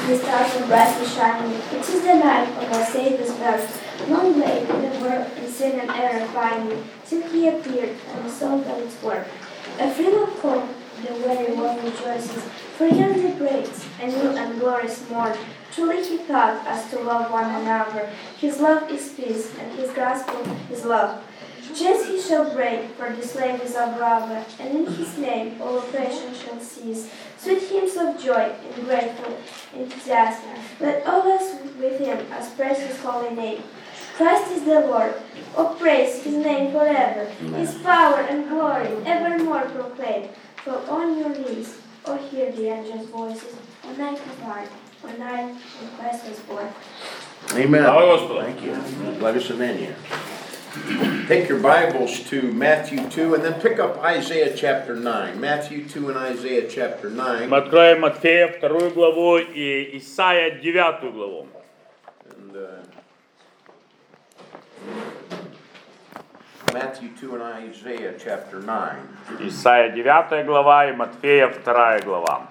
The stars are brightly shining. It is the night of our Savior's birth. Long lay the world in sin and error pining, till he appeared and the soul done its work. A thrill of hope the weary world rejoices, for yonder breaks a new and glorious morn. Truly he taught us to love one another. His love is peace, and his gospel is love. Chains he shall break, for the slave is our brother, and in his name all oppression shall cease. Sweet hymns of joy and grateful enthusiasm, let all us with him as praise his holy name. Christ is the Lord, oh praise his name forever, his power and glory evermore proclaim. Fall on your knees, or hear the angels' voices, when night was dark, when night when Christ was born. Amen. Thank you. Let us in here. Take your Bibles to Matthew 2 and then pick up Isaiah chapter 9. Matthew 2 and Isaiah chapter 9. Мы откроем Матфея 2 главу и Исаия 9 главу. And, Matthew 2 and Isaiah chapter 9. Исаия 9 глава и Матфея 2 глава.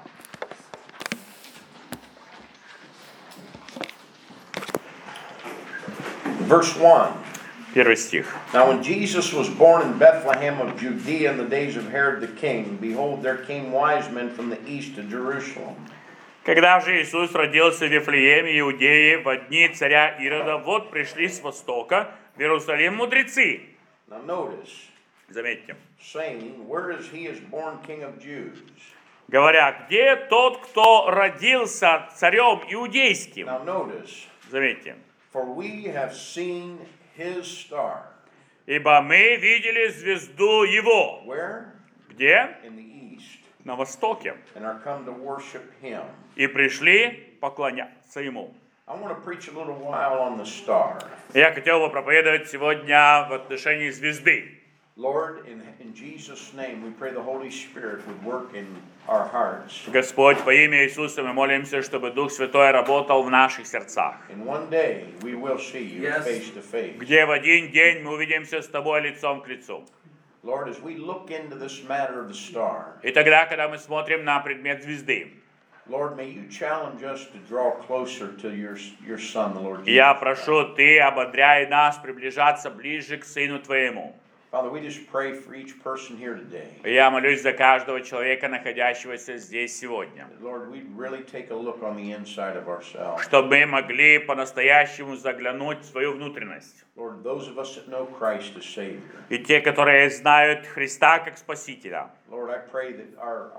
Verse 1. Первый стих. Now when Jesus was born in Bethlehem of Judea in the days of Herod the king, behold, there came wise men from the east to Jerusalem. Когда же Иисус родился в Вифлееме, Иудеи, во дни царя Ирода, вот пришли с востока в Иерусалим мудрецы. Now notice, Заметьте. saying, where is he is born king of Jews? Говоря, где тот, кто родился царем иудейским? Now notice, Заметьте. for we have seen his star. Ибо мы видели звезду его. Where? Где? In the east. На востоке. And are come to worship him. И пришли поклоняться ему. I want to preach a little while on the star. Я хотел бы проповедовать сегодня в отношении звезды. Lord, in Jesus' name, we pray the Holy Spirit would work in our hearts. Господь, во имя Иисуса мы молимся, чтобы Дух Святой работал в наших сердцах. And one day we will see you face to face. Где в один день мы увидимся с Тобой лицом к лицу. Lord, as we look into this matter of the star, И тогда, когда мы смотрим на предмет звезды, Lord, may you challenge us to draw closer to your Son, the Lord Jesus. я прошу, Ты ободряй нас приближаться ближе к Сыну Твоему. Father, we just pray for each person here today. Я молюсь за каждого человека, находящегося здесь сегодня. Lord, we'd really take a look on the inside of ourselves. Чтобы мы могли по-настоящему заглянуть в свою внутренность. Lord, those of us that know Christ as Savior. И те, которые знают Христа как Спасителя. Lord, I pray that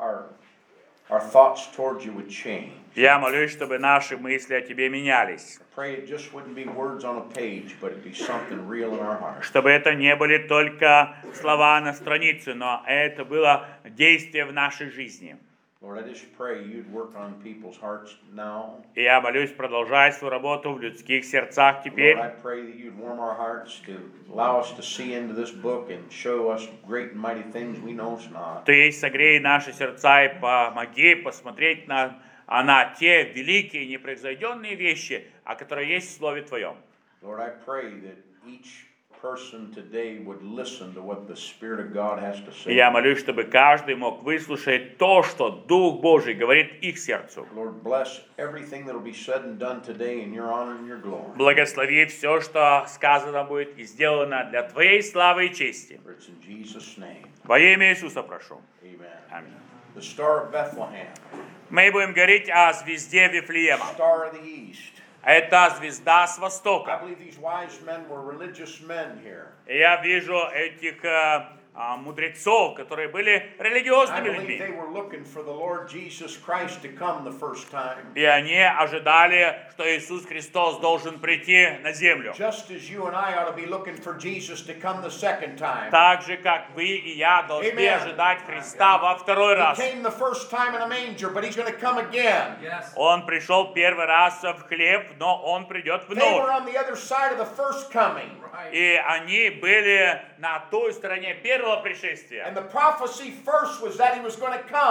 our thoughts towards you would change. Я молюсь, чтобы наши мысли о Тебе менялись. I pray it just wouldn't be words on a page, but it'd be something real in our hearts. Чтобы это не были только слова на странице, но это было действие в нашей жизни. Lord, I just pray you'd work on people's hearts now. И я молюсь, продолжай свою работу в людских сердцах теперь. Lord, I pray that you'd warm our hearts to allow us to see into this book and show us great and mighty things we know not. Ты согрей наши сердца и помоги посмотреть на те великие непревзойденные вещи, которые есть в Слове Твоем. Lord, I pray that each person today would listen to what the Spirit of God has to say. И я молюсь, чтобы каждый мог выслушать то, что Дух Божий говорит их сердцу. Lord, bless everything that will be said and done today in your honor and your glory. Благослови все, что сказано будет и сделано для Твоей славы и чести. For it's in Jesus' name. Во имя Иисуса прошу. Amen. Аминь. The Star of Bethlehem. Мы будем говорить о звезде Вифлеема. Star of the East. Это звезда с I востока. believe these wise men were religious men here. И я вижу этих мудрецов, которые были I религиозными believe they людьми. were looking for the Lord Jesus Christ to come the first time. И они ожидали, что Иисус Христос должен прийти на землю. Just as you and I ought to be looking for Jesus to come the second time. Так же, как вы и я должны Amen. ожидать Христа во второй He раз. came the first time in a manger, but he's going to come again. Он пришел первый раз в хлеб, но Он придет They were вновь. on the other side of the first coming. И они были на той стороне первого пришествия. And the prophecy first was that he was going to come.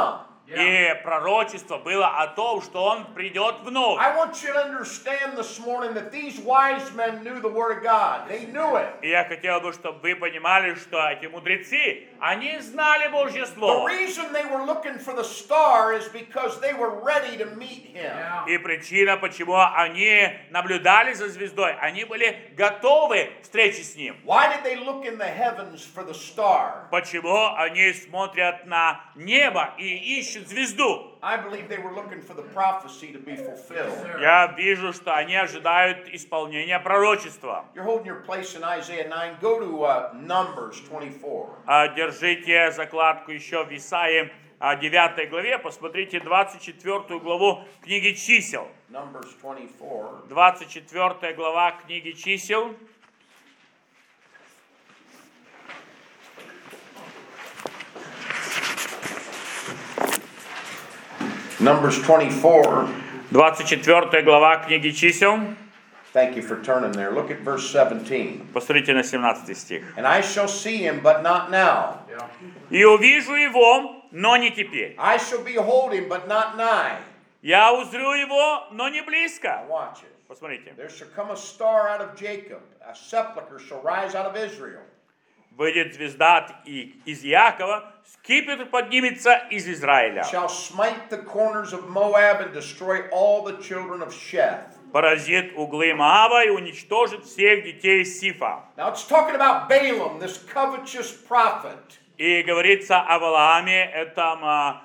И пророчество было о том, что он придет вновь. I want you to understand this morning that these wise men knew the Word of God. They knew it. И я хотел бы, чтобы вы понимали, что эти мудрецы, они знали Божье The Слово. reason they were looking for the star is because they were ready to meet Him. И причина, почему они наблюдали за звездой, они были готовы к встрече с Ним. Why did they look in the heavens for the star? Почему они смотрят на небо и ищут звезду? I believe they were looking for the prophecy to be fulfilled. Я вижу, что они ожидают исполнения пророчества. You're holding your place in Isaiah 9. Go to Numbers 24. Держите закладку еще в Исаии 9 главе, посмотрите 24 главу книги Чисел. Numbers 24. 24 глава книги Чисел. Numbers 24. 24 глава книги Чисел. Thank you for turning there. Look at verse 17. Посмотрите на 17 стих. And I shall see him, but not now. «И увижу его, но не теперь. I shall behold him, but not nigh. Я узрю его, но не близко». Now watch it. Посмотрите. There shall come a star out of Jacob, a sepulchre shall rise out of Israel. Выйдет звезда из Иакова, скипетр поднимется из Израиля. Shall smite the corners of Moab and destroy all the children of Sheth. Поразит углы Моаба и уничтожит всех детей Сифа. Now it's talking about Balaam, this covetous prophet. И говорится о Валааме, этом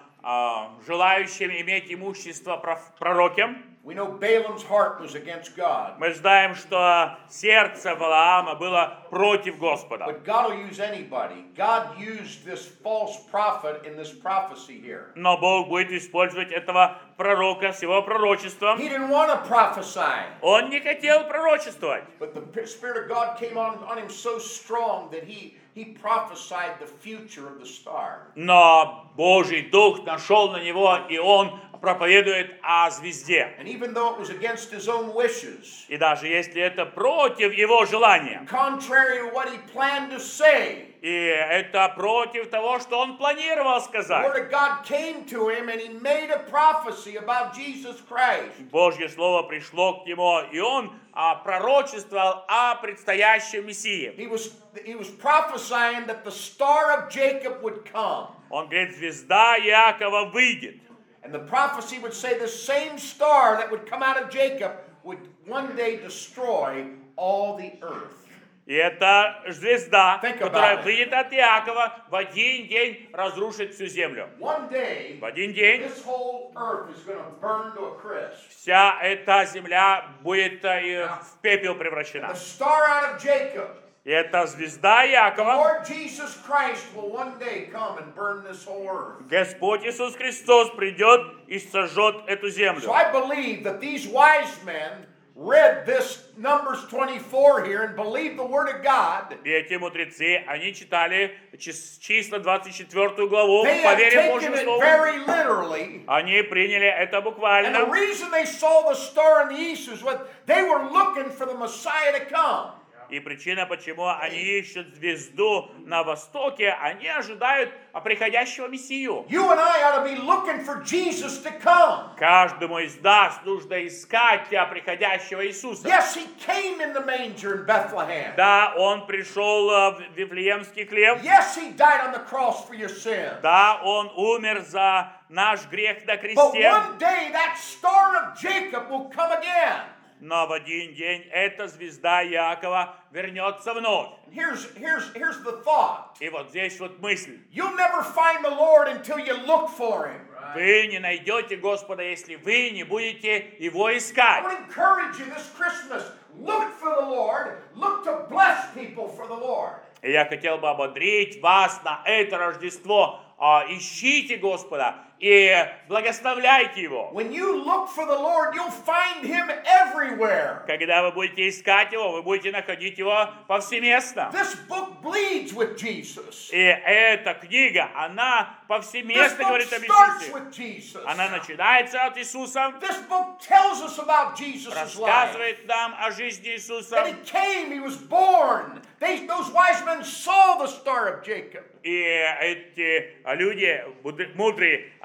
желающем иметь имущество пророке. We know Balaam's heart was against God. Мы знаем, что сердце Валаама было против Господа. But God will use anybody. God used this false prophet in this prophecy here. Но Бог будет использовать этого пророка с его пророчеством. He didn't want to prophesy. Он не хотел пророчествовать. But the Spirit of God came on him so strong that he prophesied the future of the star. Но Божий Дух нашел на него, и он проповедует о звезде. And even though it was against his own wishes, И даже если это против его желания, contrary to what he planned to say, и это против того, что он планировал the сказать, Word of God came to him and he made a prophecy about Jesus Christ. Божье Слово пришло к нему, и он пророчествовал о предстоящем Мессии. He was prophesying that the star of Jacob would come. Он говорит, звезда Иакова выйдет. And the prophecy would say the same star that would come out of Jacob would one day destroy all the earth. И эта звезда, Think которая about it. выйдет от Иакова, в один день разрушит всю землю. One day, В один день this whole earth is going to burn to a crisp. вся эта земля будет в пепел The превращена. star out of Jacob, И эта звезда Иакова, Lord Jesus Christ, will one day come and burn this whole earth. Господь Иисус Христос придет и сожжет эту So землю. I believe that these wise men read this Numbers 24 here and believed the Word of God. И эти мудрецы, они читали числа 24 главу, They had поверив taken Божьему it Слову. very literally. Они приняли это And the буквально. reason they saw the star in the east is what they were looking for the Messiah to come. И причина, почему они ищут звезду на востоке, они ожидают приходящего Мессию. You and I ought to be looking for Jesus to come. Каждому из нас нужно искать приходящего Иисуса. Yes, he came in the manger in Bethlehem. Да, он пришел в Вифлеемский хлеб. Yes, he died on the cross for your sin. Да, он умер за наш грех на But кресте. one day that star of Jacob will come again. Но в один день эта звезда Иакова вернется вновь. Here's the thought. И вот здесь вот мысль. You'll never find the Lord until you look for him. Вы не найдете Господа, если вы не будете Его I искать. would encourage you this Christmas, look for the Lord, look to bless people for the Lord. И я хотел бы ободрить вас на это Рождество. Ищите Господа и благословляйте Его. When you look for the Lord, you'll find him everywhere. Когда вы будете искать Его, вы будете находить Его повсеместно. This book bleeds with Jesus. И эта книга, она This повсеместно book говорит об starts Иисусе. with Jesus. Она начинается от Иисуса, This book tells us about Jesus' life. рассказывает нам о жизни Иисуса. That he came, he was born. Those wise men saw the star of Jacob. И эти люди мудрые,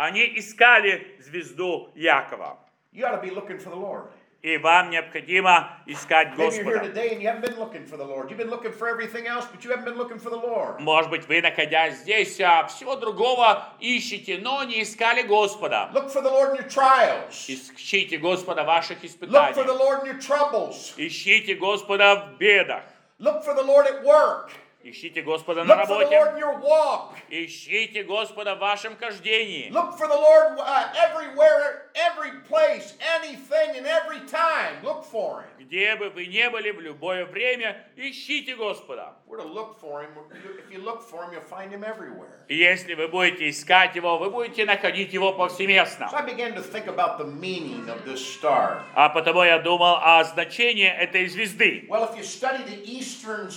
они искали звезду Якова. You ought to be looking for the Lord. И вам необходимо искать Maybe you're here Господа. today and you haven't been looking for the Lord. You've been looking for everything else, but you haven't been looking for the Lord. Может быть, вы, находясь здесь, всего другого ищете, но не искали Господа. Look for the Lord in your trials. Ищите Господа в ваших Look for the испытаниях. Lord in your troubles. Ищите Господа в бедах. Look for the Lord at work. Ищите Господа на Look for the Lord работе. in your walk. Ищите Господа в вашем хождении. Look for the Lord everywhere, every place, anything, and every time. Look for Him. Где бы вы ни были, в любое время, ищите Господа. We're to look for Him. If you look for Him, you'll find Him everywhere. И если вы будете искать Его, вы будете находить Его повсеместно. So I began to think about the meaning of this star. А потому я думал о значении этой звезды. Well, if you study the Eastern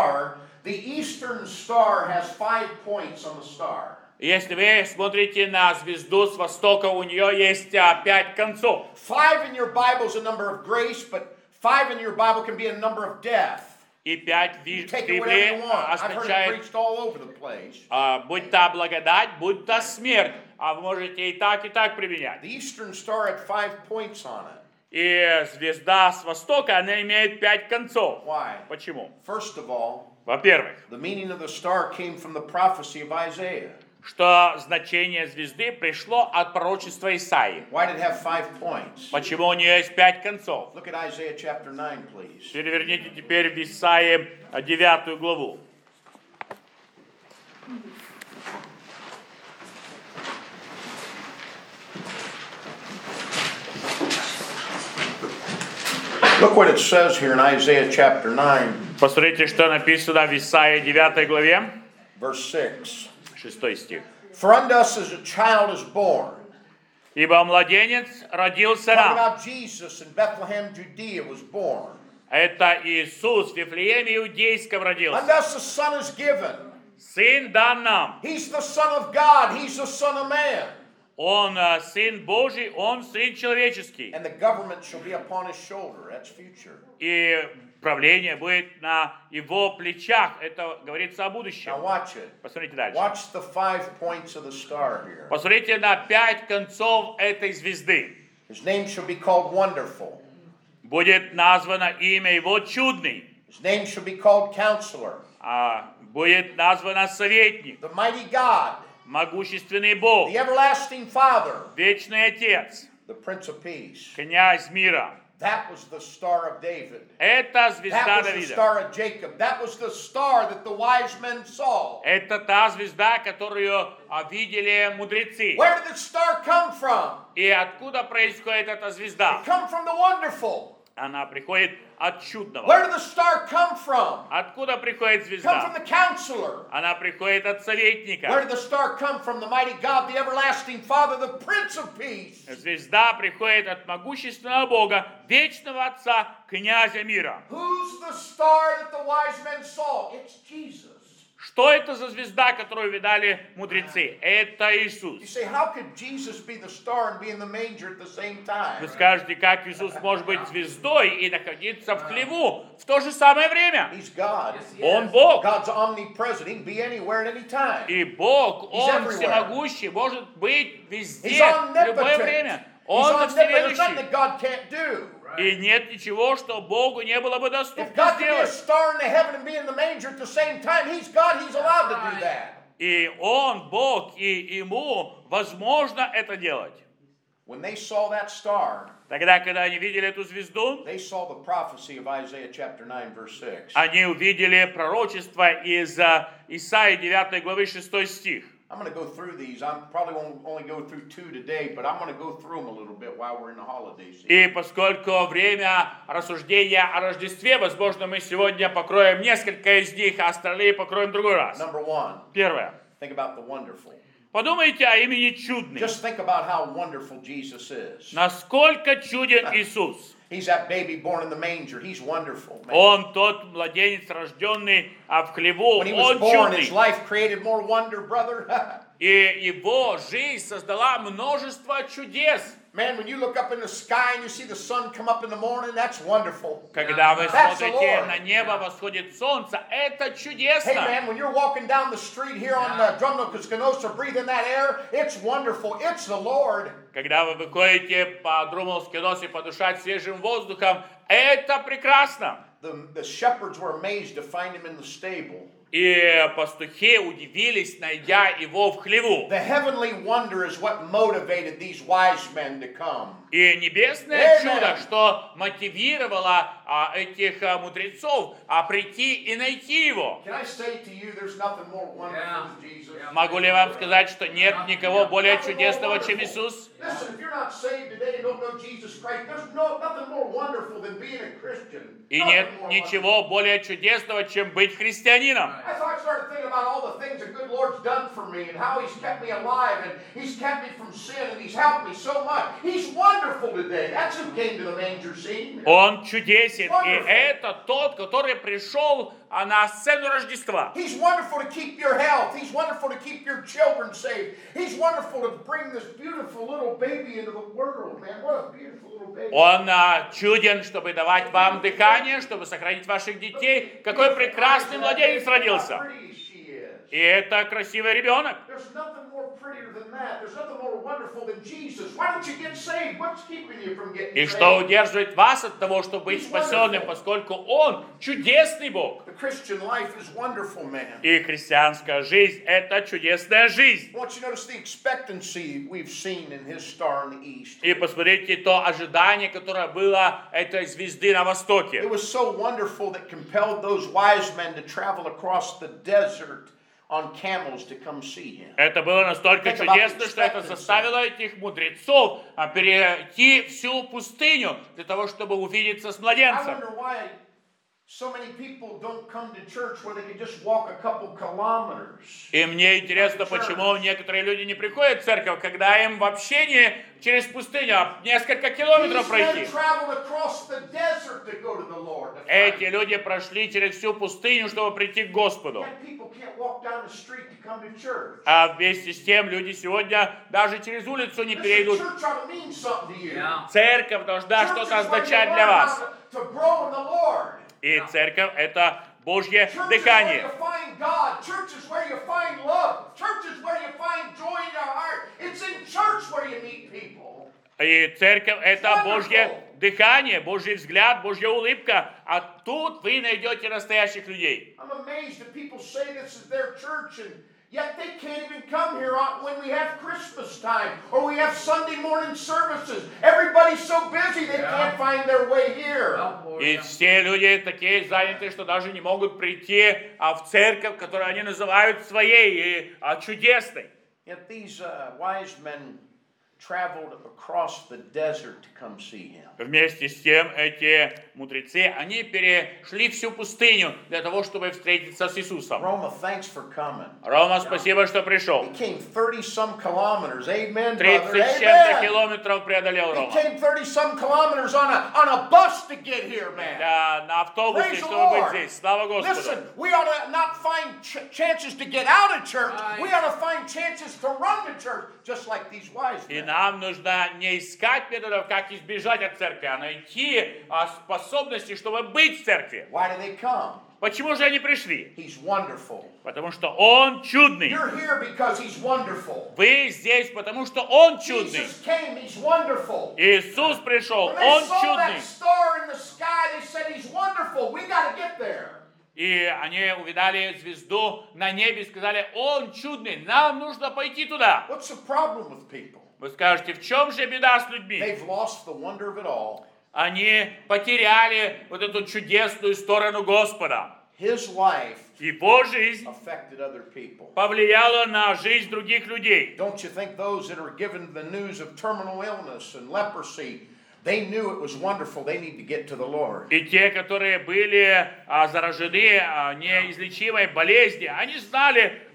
Star has 5 points on the star. Если вы смотрите на звезду с востока, у нее есть 5 концов. 5 in your Bible is a number of grace, but 5 in your Bible can be a number of death. И 5 в You take it whatever you Библии want. I've heard it означает, preached all over the place. будь то благодать, будь то смерть. А вы можете и так применять. The Eastern Star had 5 points on it. И звезда с востока, она имеет 5 концов. Why? Почему? First of all, Во-первых, the meaning of the star came from the prophecy of Isaiah. что значение звезды пришло от пророчества Исаии. Why did it have 5 points? Почему у нее есть 5 концов? Look at Isaiah chapter 9, please. Переверните теперь в Исаии 9 главу. Look what it says here in Isaiah chapter 9, Посмотрите, что написано в Исаии 9 главе, verse 6. 6 стих. For unto us as a child is born. «Ибо младенец родился Talking нам». about Jesus in Bethlehem, Judea was born. Это Иисус в Вифлееме Иудейском родился. Unto us a son is given. Сын дан нам. He's the Son of God. He's the Son of Man. Он Сын Божий, Он Сын человеческий. And the government shall be upon his shoulder. That's future. И правление будет на его плечах. Это говорится о Now будущем. watch it. Посмотрите дальше. Watch the 5 points of the star here. Посмотрите на 5 концов этой звезды. His name shall be called Wonderful. Будет названо имя его Чудный. His name shall be called Counselor. Будет названо Советник, The Mighty God. Могущественный Бог, The Everlasting Father. Вечный Отец, The Prince of Peace. Князь мира. That was the Star of David. Это звезда That was the Давида. Star of Jacob. That was the star that the wise men saw. Это та звезда, которую видели мудрецы. Where did the star come from? И откуда происходит эта звезда? It come from the wonderful. Она приходит от чудного. Where did the star come from? Откуда приходит Come from звезда? the counselor. Она приходит от советника. Where did the star come from? The mighty God, the everlasting Father, the Prince of Peace. Звезда приходит от могущественного Бога, вечного Отца, князя мира. Who's the star that the wise men saw? It's Jesus. Что это за звезда, которую видали мудрецы? Это Иисус. You say, how could Jesus be the star and be in the manger at the same time? Вы скажете, как Иисус может быть звездой и находиться в хлеву в то же самое время? He's God. Он Бог. God's omnipresent. He can be anywhere at any time. И Бог, He's Он everywhere. всемогущий, может быть везде, He's в любое omnipotent. время. He's Он omnipotent. There's nothing всеведущий. that God can't do. И нет ничего, что Богу не было бы If доступно God can be a сделать. star in the heaven and be in the manger at the same time, He's God. He's allowed to do that. И Он, Бог, и Ему возможно это делать. When they saw that star, Тогда, когда они видели эту звезду, they saw the prophecy of Isaiah chapter 9, verse 6. они увидели пророчество из Исаии 9 главы 6 стих. I'm going to go through these. I probably won't only go through 2 today, but I'm going to go through them a little bit while we're in the holiday season. И поскольку время рассуждения о Рождестве, возможно, мы сегодня покроем несколько из них, а остальные покроем в другой раз. Number 1, Первое. think about the wonderful. Подумайте о имени Чудный. Just think about how wonderful Jesus is. Насколько чуден Иисус. He's that baby born in the manger. He's wonderful, man. Он тот младенец, рожденный в хлеву. When he was Он born, his чудный. life created more wonder, brother. И его жизнь создала множество чудес. Man, when you look up in the sky and you see the sun come up in the morning, that's wonderful. Когда вы That's the смотрите Lord. на небо, восходит солнце, это Hey чудесно. man, when you're walking down the street here on Drumno Canosa, breathing that air, it's wonderful. It's the Lord. Когда вы выходите по Друмовской носе подышать свежим воздухом, это прекрасно. The shepherds were amazed to find him in the stable. И пастухи удивились, найдя его в хлеву. The heavenly wonder is what motivated these wise men to come. И небесное Amen. чудо, что мотивировало этих мудрецов прийти и найти его. Can I say to you, there's nothing more wonderful than Jesus? Могу ли вам сказать, что нет никого более чудесного, чем Иисус? Listen, if you're not saved today and don't know Jesus Christ, there's nothing more wonderful than being a Christian. И нет ничего более чудесного, чем быть христианином. That's how I started thinking about all the things the good Lord's done for me and how He's kept me alive and He's kept me from sin and He's helped me so much. He's wonderful today. That's who came to the manger scene. Он чудесен, и это тот, который пришел на сцену Рождества. He's wonderful to keep your health. He's wonderful to keep your children safe. He's wonderful to bring this beautiful little baby into the world, man. What a beautiful little baby. Он чуден, чтобы давать вам дыхание, чтобы сохранить ваших детей. Какой прекрасный младенец родился. И это красивый ребенок. There's nothing more prettier than that. There's nothing more wonderful than Jesus. Why don't you get saved? What's keeping you from getting И saved? что удерживает вас от того, чтобы быть спасенным, поскольку Он чудесный Бог. The Christian life is wonderful, man. И христианская жизнь – это чудесная жизнь. I want you to notice the expectancy we've seen in His star in the east. И посмотрите то ожидание, которое было этой звезды на востоке. It was so wonderful that compelled those wise men to travel across the desert on camels to come see Him. Это было настолько чудесно, что это заставило этих мудрецов перейти всю пустыню для того, чтобы увидеться с I младенцем. wonder why so many people don't come to church where they can just walk a couple kilometers. И мне интересно, почему некоторые люди не приходят в церковь, когда им вообще не через пустыню, а несколько километров These men пройти. traveled across the desert to go to the Lord. to find Эти Him. люди прошли через всю пустыню, чтобы прийти к Господу. Yet people can't walk down the street to come to church. А вместе с тем люди сегодня даже через улицу не Listen, перейдут. church ought to mean something to you. Церковь должна Church что-то is where you означать learn для вас. how to grow in the Lord. И церковь – это Божье Church is where дыхание. you find God. Church is where you find love. Church is where you find joy in your heart. It's in church where you meet people. И церковь – это Божье дыхание, Божий взгляд, Божья улыбка. А тут вы найдете настоящих людей. I'm amazed that people say this is their church and yet they can't even come here when we have Christmas time or we have Sunday morning services. Everybody's so busy they can't find their way here. И все люди такие заняты, что даже не могут прийти в церковь, которую они называют своей и чудесной. Yet these wise men traveled across the desert to come see Him. Вместе с тем эти мудрецы, они перешли всю пустыню для того, чтобы встретиться с Иисусом. Roma, thanks for coming. Рома, спасибо, что пришел. He came 30-some kilometers. Amen, 30 brother. с чем-то Amen. километров преодолел He Рома. came 30-some kilometers on a bus to get here, man. На автобусе, Praise the чтобы быть Lord. здесь. Слава Господу. Listen, we ought to not find chances to get out of church. We ought to find chances to run to church, just like these wise И men. нам нужно не искать методов, как избежать от церкви, а найти способности, чтобы быть в церкви. Why do they come? Почему же они пришли? He's wonderful. Потому что Он чудный. You're here because He's wonderful. Вы здесь, потому что Он чудный. Jesus came, He's wonderful. Иисус пришел, When they Он saw чудный. that star in the sky, they said, He's wonderful. We got to get there. И они увидали звезду на небе и сказали, Он чудный, нам нужно пойти туда. What's the problem with people? Вы скажете, в чем же беда с людьми? They've lost the wonder of it all. Они потеряли вот эту чудесную сторону Господа. His life Его жизнь affected other people. повлияла на жизнь других людей. Don't you think those that are given the news of terminal illness and leprosy, they knew it was wonderful, they need to get to the Lord. И те, которые были заражены неизлечимой болезнью, они знали,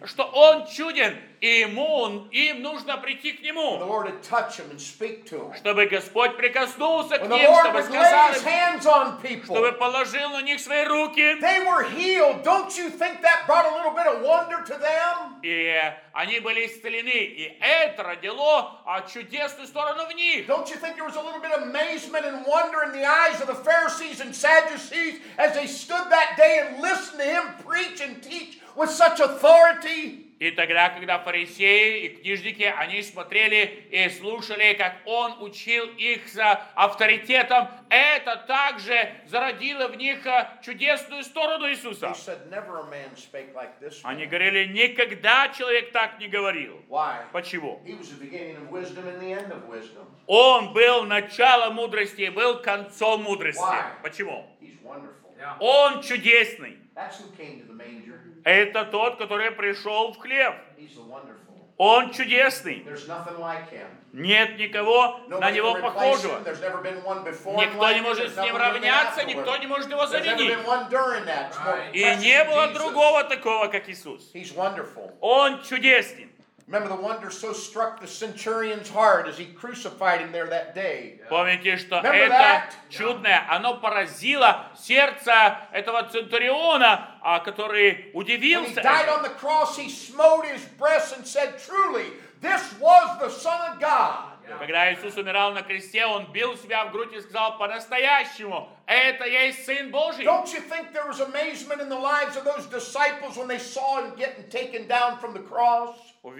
что Он чуден, и им нужно прийти к The Нему, Lord would touch them and speak to them. чтобы Господь прикоснулся к When the ним, Lord чтобы would lay сказал His им, hands on people, чтобы положил на них свои руки. they were healed. Don't you think that brought a little bit of wonder to them? И они были исцелены, и это родило чудесную сторону в них. Don't you think there was a little bit of amazement and wonder in the eyes of the Pharisees and Sadducees as they stood that day and listened to Him preach and teach with such authority? И тогда, когда фарисеи и книжники, они смотрели и слушали, как он учил их с авторитетом, это также зародило в них чудесную сторону Иисуса. He said, never a man spake like this Они man. говорили, никогда человек так не говорил. Why? Почему? He was the beginning of wisdom and the end of wisdom. Он был началом мудрости и был концом мудрости. Why? Почему? He's wonderful. Он чудесный. That's who came to the manger. Это тот, который пришел в хлев. He's the wonderful. Он чудесный. There's nothing like Him. Нет никого на Nobody него can replace похожего. Him. There's never been one before Him Никто like не Him. может There's с ним never been равняться, after никто Him. не может его There's never заменить. been one during that. It's more И precious не было Jesus. другого такого, как Иисус. He's wonderful. Он чудесен. Remember, the wonder so struck the centurion's heart as he crucified him there that day. Помните, что Remember это that? чудное, оно поразило сердце этого центуриона, который When he удивился. died on the cross, he smote his breast and said, truly, this was the Son of God. Когда Иисус умирал на кресте, он бил себя в грудь и сказал по-настоящему, это есть Сын Божий. Don't you think there was amazement in the lives of those disciples when they saw him getting taken down from the cross?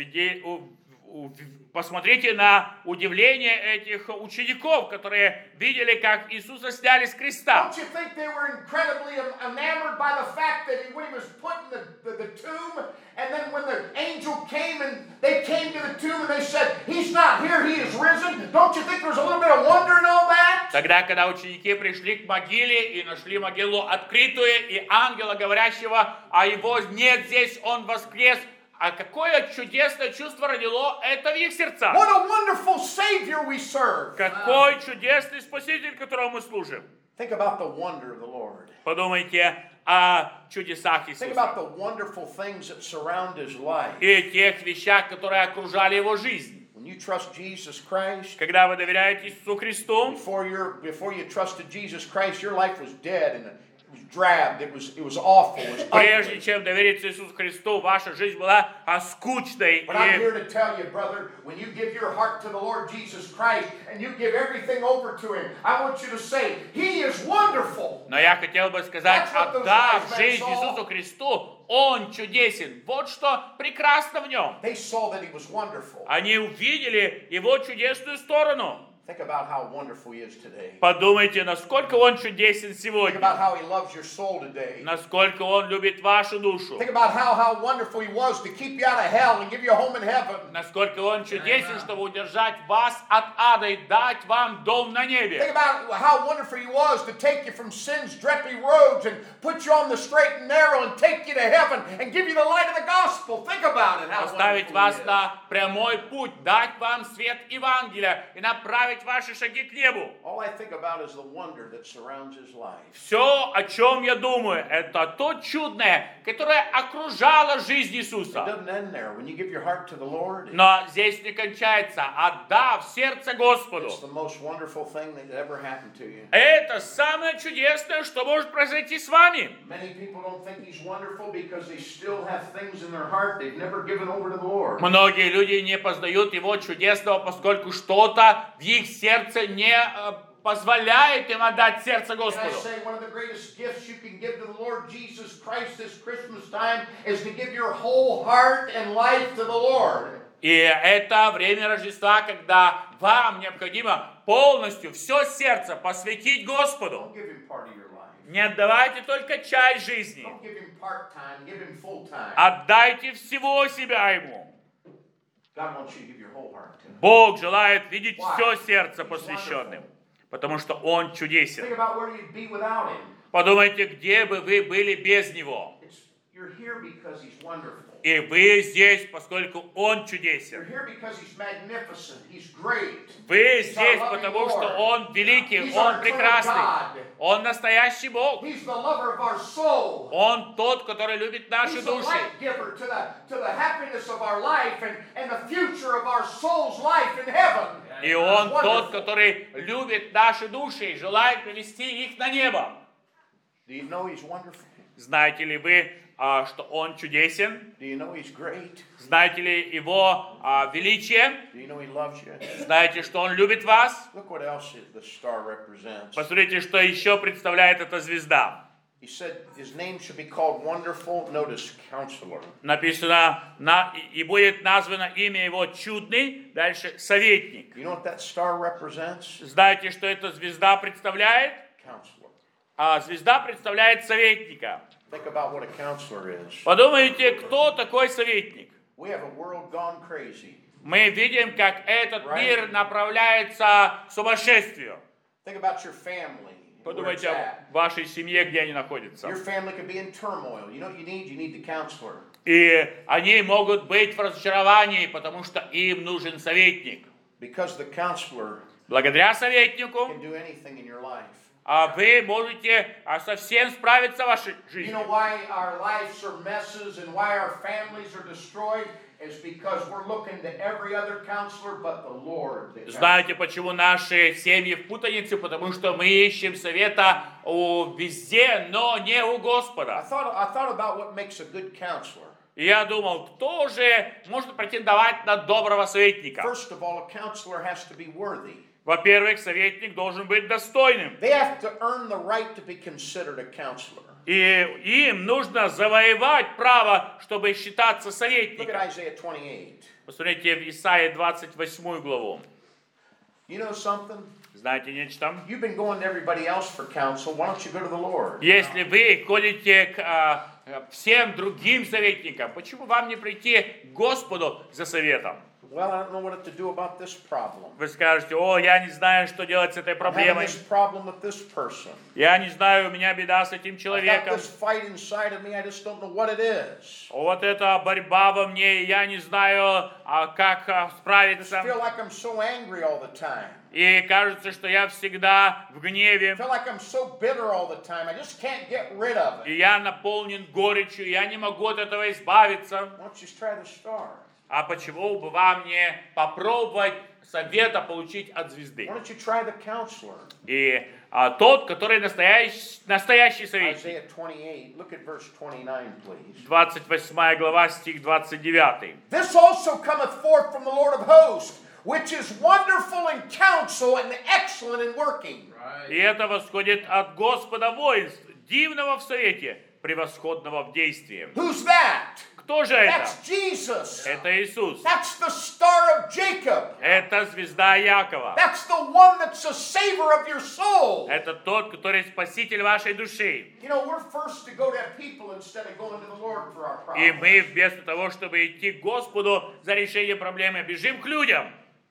Посмотрите на удивление этих учеников, которые видели, как Иисуса сняли с креста. Don't you think they were incredibly enamored by the fact that when he was put in the tomb, and then when the angel came and they came to the tomb and they said, he's not here, he is risen. Don't you think there was a little bit of wonder in all that? Тогда, когда ученики пришли к могиле и нашли могилу открытую, и ангела, говорящего, а его нет здесь, он воскрес, а какое чудесное чувство родило это в их сердцах. What a wonderful Savior we serve. Какой чудесный Спаситель, которому мы служим. Think about the wonder of the Lord. Подумайте о чудесах Think Иисуса. about the wonderful things that surround his life. И тех вещах, которые окружали его жизнь. When you trust Jesus Christ, Когда вы доверяете Иисусу Христу, before you trusted Jesus Christ, your life was dead and it was drab. It was awful. It was прежде ugly. чем довериться Иисусу Христу, ваша жизнь была скучной. But I'm И here to tell you, brother, when you give your heart to the Lord Jesus Christ and you give everything over to Him, I want you to say, He is wonderful. Но я хотел бы сказать, That's what those отдав wise men жизнь saw. Иисусу Христу, Он чудесен. Вот что прекрасно в Нем. They saw that He was wonderful. Они увидели Его чудесную сторону. Think about how wonderful He is today. Подумайте, насколько Он чудесен Think сегодня. about how He loves your soul today. Насколько Он любит вашу душу. Think about how wonderful He was to keep you out of hell and give you a home in heaven. Насколько Он чудесен, чтобы удержать вас от ада и дать вам дом на Think небе. about how wonderful He was to take you from sin's dreary roads and put you on the straight and narrow and take you to heaven and give you the light of the gospel. Think about it, how Поставить wonderful вас He is. на прямой путь, дать вам свет Евангелия и направить ваши шаги к небу. All I think about is the wonder that surrounds His life. Все, о чем я думаю, это то чудное, которое окружало жизнь It Иисуса. doesn't end there. When you give your heart to the Lord, Но здесь не кончается. Отдав сердце Господу. it's the most wonderful thing that ever happened to you. Это самое чудесное, что может произойти с вами. Many people don't think He's wonderful because they still have things in their heart they've never given over to the Lord. Многие люди не познают Его чудесного, поскольку что-то в их сердце не позволяет им отдать сердце Can I Господу. say one of the greatest gifts you can give to the Lord Jesus Christ this Christmas time is to give your whole heart and life to the Lord. И это время Рождества, когда вам необходимо полностью все сердце посвятить Господу. Don't give Him part of your life. Не отдавайте только часть жизни. Don't give Him part-time, give Him full-time. Отдайте всего себя Ему. God wants you to give your whole heart to Him. Бог желает видеть все сердце посвященным, потому что Он Think чудесен. about where you'd be without Him. Подумайте, где бы вы были без Него. You're here because He's wonderful. И вы здесь, поскольку Он You're чудесен. here because He's magnificent. He's great. Вы здесь, потому что Он великий, Он прекрасный. Он настоящий Бог. He's the lover of our soul. Он тот, который любит наши He's the души. light giver to the happiness of our life and the future of our soul's life in heaven. И Он Wonderful. тот, который любит наши души и желает привести их на небо. Do you know He's wonderful? Знаете ли вы, что Он чудесен? Do you know He's great? Знаете ли Его величие? Do you know He loves you? Знаете, что Он любит вас? Look what else the star represents. Посмотрите, что еще представляет эта звезда. He said His name should be called Wonderful. Notice, Counselor. Написано, и будет названо имя Его чудный, дальше советник. You know what that star represents? Знаете, что эта звезда представляет? Counselor. Звезда представляет советника. Think about what a counselor is. Подумайте, кто такой советник? We have a world gone crazy. Мы видим, как этот мир направляется к сумасшествию. Think about your family. Where it's Подумайте at. о вашей семье, где они находятся. Your family could be in turmoil. You know what you need? You need the counselor. И они могут быть в разочаровании, потому что им нужен советник. Because the counselor Благодаря советнику can do anything in your life. вы можете совсем справиться в вашей You жизни. know why our lives are messes and why our families are destroyed? Is because we're looking to every other counselor but the Lord. Знаете, почему наши семьи в путанице? Потому что мы ищем совета везде, но не у I Господа. thought about what makes a good counselor. И я думал, кто же может претендовать на доброго советника? First of all, a counselor has to be worthy. Во-первых, советник должен быть достойным. They have to earn the right to be considered a counselor. И им нужно завоевать право, чтобы считаться Look at советником. Isaiah 28. Посмотрите в Исаии 28 главу. You know something? Знаете нечто? You've been going to everybody else for counsel. Why don't you go to the Lord? Если вы ходите к всем другим советникам, почему вам не прийти к Господу за советом? Well, I don't know what to do about this problem. Вы скажете, я не знаю, что делать с этой I'm having проблемой. this problem with this person. Я не знаю, у меня беда с этим I've got человеком. this fight inside of me. I just don't know what it is. Вот эта борьба во мне, я не знаю, как I just справиться. feel like I'm so angry all the time. И кажется, что я всегда в гневе. I feel like I'm so bitter all the time. I just can't get rid of И it. я наполнен горечью, я не могу от этого избавиться. Why don't you just try the star? А почему бы вам не попробовать совета получить от звезды? Why don't you try the counselor? И тот, который настоящий советник. Isaiah 28. Look at verse 29, please. 28 глава, стих 29. This also cometh forth from the Lord of hosts, which is wonderful in counsel and excellent in working. И это восходит от Господа воинств, дивного в совете, превосходного в действии. Who's that? Кто же это? That's Jesus. Это Иисус. That's the star of Jacob. Это звезда Якова. That's the one that's the savior of your soul. Это тот, который спаситель вашей души. You know, we're first to go to people instead of going to the Lord for our И problems. мы вместо того, чтобы идти к Господу за решение проблемы, бежим к людям.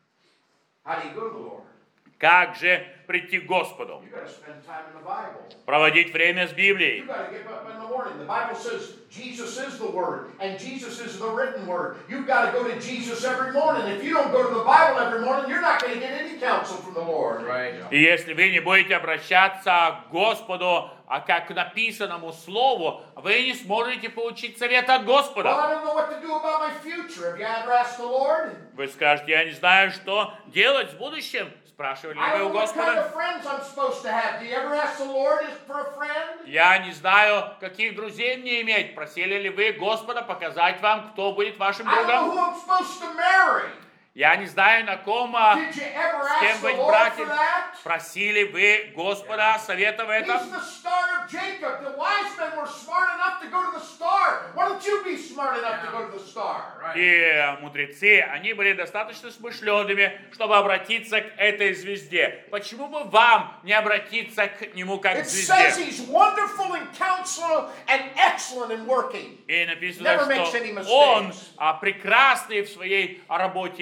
How do you go to the Lord? Как же прийти к Господу? You got to spend time in the Bible. Проводить время с Библией. You got to get up in the morning. The Bible says Jesus is the Word, and Jesus is the written Word. You've got to go to Jesus every morning. If you don't go to the Bible every morning, you're not going to get any counsel from the Lord. Right. И если вы не будете обращаться к Господу, как к написанному Слову, вы не сможете получить совет от Well, Господа. I don't know what to do about my future. Have you ever asked the Lord? Вы скажете, я не знаю, что делать в будущем. Спрашивали I ли вы don't у know what kind Господа? of friends I'm supposed to have. Do you ever ask the Lord for a friend? Я не знаю, каких друзей мне иметь. Просили ли вы Господа показать вам, кто будет вашим I don't know другом? who I'm supposed to marry. Я не знаю, на ком, Did you ever с кем ask the быть Lord братьев. for that? Просили вы Господа совета в этом? He's the star of Jacob. The wise men were smart enough to go to the star. Why don't you be smart enough to go to the star? И мудрецы, они были достаточно смышленными, чтобы обратиться к этой звезде. Почему бы вам не обратиться к нему как к It says звезде? he's wonderful in counsel and excellent in working. И написано, Never makes any что mistakes. он прекрасный в своей работе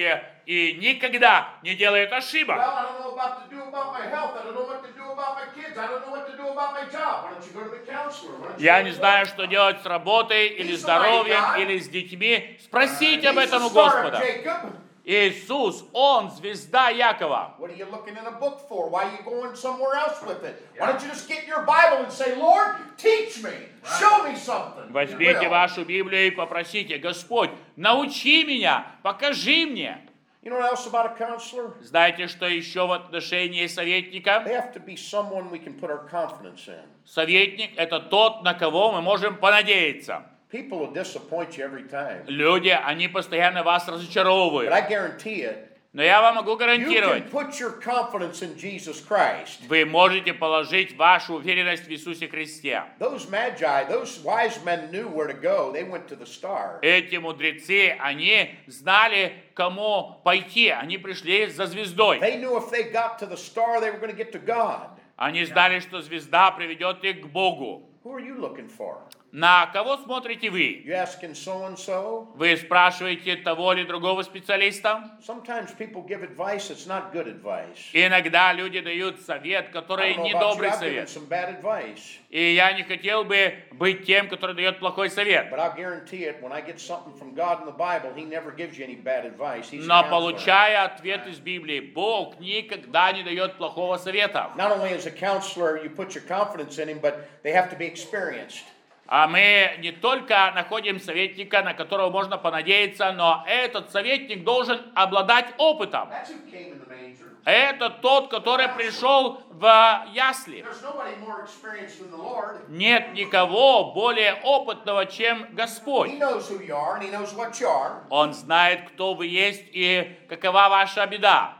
и никогда не делает ошибок. Well, I don't know what to do about my health. I don't know what to do about my kids. I don't know what to do about my job. Why don't you go to the counselor? Why don't you Я go не to the знаю, doctor? что делать с работой, или здоровьем, или с детьми. Спросите об He's этом the у star of Господа. Jacob. Иисус, Он звезда Якова. What are you looking in a book for? Why are you going somewhere else with it? Why don't you just get your Bible and say, Lord, teach me. Show me something. Возьмите Will. вашу Библию и попросите: Господь, научи меня, покажи мне. You know what else about a counselor? Знаете, что еще в отношении советника? They have to be someone we can put our confidence in. Советник – это тот, на кого мы можем понадеяться. People will disappoint you every time. Люди, они постоянно вас But разочаровывают. I guarantee it, Но я вам могу you can гарантировать, put your confidence in Jesus Christ. вы можете положить вашу уверенность в Иисусе Христе. Those magi, those wise men knew where to go. They went to the star. Эти мудрецы, они знали, кому пойти. Они пришли за звездой. They knew if they got to the star, they were going to get to God. Они знали, что звезда приведет их к Богу. Who are you looking for? На кого смотрите вы? You asking so-and-so? Вы спрашиваете того или другого специалиста? Sometimes people give advice that's not good advice. Иногда люди дают совет, I который don't know не about you, добрый I've given совет. some bad advice. И я не хотел бы быть тем, который дает плохой совет. But I'll guarantee it, when I get something from God in the Bible, He never gives you any bad advice. He's a Но counselor. получая ответ из Библии, Бог никогда не дает плохого совета. Not only as a counselor, you put your confidence in Him, but they have to be experienced. А мы не только находим советника, на которого можно понадеяться, но этот советник должен обладать опытом. That's who came in the manger. Это тот, который пришел в ясли. There's nobody more experienced than the Lord. Нет никого более опытного, чем Господь. He knows who you are, and He knows what you are. Он знает, кто вы есть и какова ваша беда.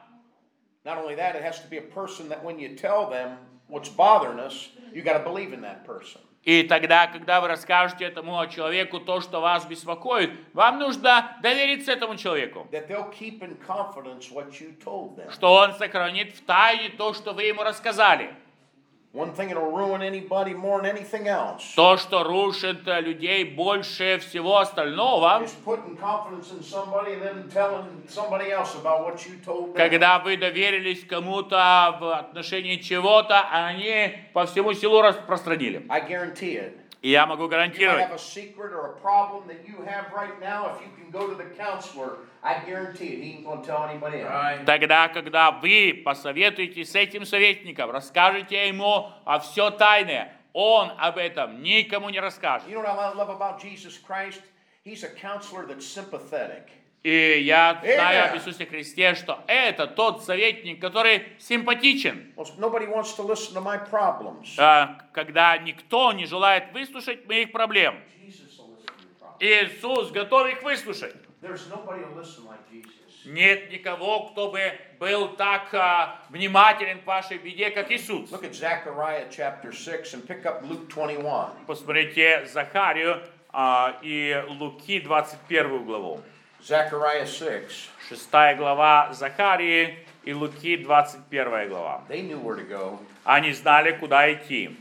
Not only that, it has to be a person that when you tell them what's bothering us, you got to believe in that person. И тогда, когда вы расскажете этому человеку то, что вас беспокоит, вам нужно довериться этому человеку, That they'll keep in confidence what you told them. что он сохранит в тайне то, что вы ему рассказали. One thing that'll ruin anybody more than anything else То, что рушит людей больше всего остального, is putting confidence in somebody and then telling somebody else about what you told them. когда вы доверились кому-то в отношении чего-то, а они по всему селу распространили. I guarantee it. И я могу You might гарантировать, have a secret or a problem that you have right now. If you can go to the counselor, I guarantee it. He ain't going to tell anybody else. тогда, когда вы посоветуетесь с этим советником, расскажете ему все тайное, он об этом никому не расскажет. You know what I love about Jesus Christ? He's a counselor that's sympathetic. И я знаю Amen. об Иисусе Христе, что это тот советник, который симпатичен, Well, nobody wants to listen to my problems. когда никто не желает выслушать моих проблем. Jesus will listen to your problems. Иисус готов их выслушать. There's nobody to listen like Jesus. Нет никого, кто бы был так внимателен к вашей беде, как Иисус. Look at Zechariah chapter 6 and pick up Luke 21. Посмотрите Захарию и Луки 21 главу. Zechariah 6. 6 глава Захарии и Луки 21 глава. They knew where to go. Они знали, куда идти.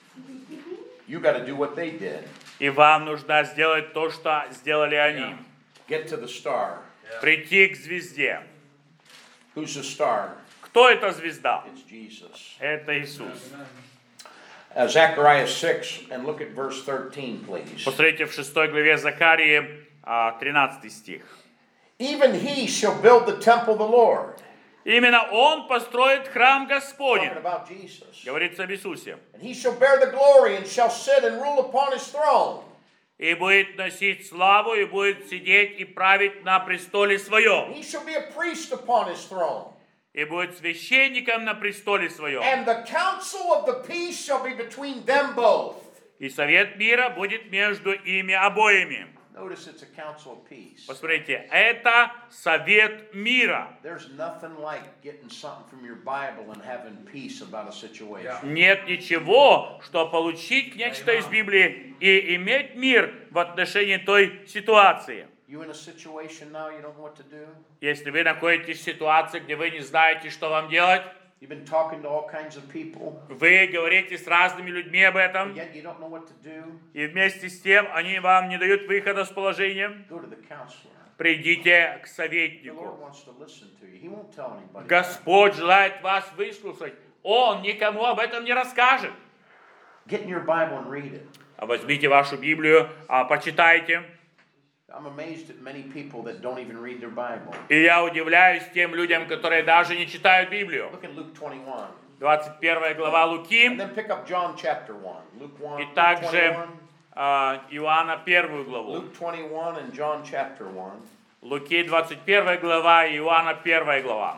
You got to do what they did. И вам нужно сделать то, что сделали они. Get to the star. Прийти к звезде. Who's the star? Кто эта звезда? It's Jesus. Это Иисус. Zechariah 6, and look at verse 13, please. Посмотрите в 6 главе Захарии, 13 стих. Even he shall build the temple of the Lord. Именно Он построит храм Talking Господень. about Jesus. Говорится об Иисусе. And he shall bear the glory and shall sit and rule upon his throne. И будет носить славу, и будет сидеть и править на престоле своем. He shall be a priest upon his throne. И будет священником на престоле своем. And the counsel of the peace shall be between them both. И совет мира будет между ими обоими. Notice it's a counsel of peace. Посмотрите, это совет мира. There's nothing like getting something from your Bible and having peace about a situation. Нет ничего, что получить нечто из Библии и иметь мир в отношении той ситуации. You in a situation now you don't know what to do? Если вы находитесь в ситуации, где вы не знаете, что вам делать, You've been talking to all kinds of people, вы говорите с разными людьми об этом, yet you don't know what to do. и вместе с тем они вам не дают выхода с положения, Go to the counselor. придите к The Lord советнику. wants to listen to you. He won't tell anybody. Господь желает вас выслушать. Он никому об этом не расскажет. Get in your Bible and read it. Возьмите вашу Библию, почитайте. I'm amazed at many people that don't even read their Bible. И я удивляюсь тем людям, которые даже не читают Библию. Look at Luke 21. 21 глава Луки. And then pick up John chapter 1. Luke 1, И Luke также 21. Иоанна 1 главу. Luke 21 and John chapter 1. Луки 21 глава и Иоанна 1 глава.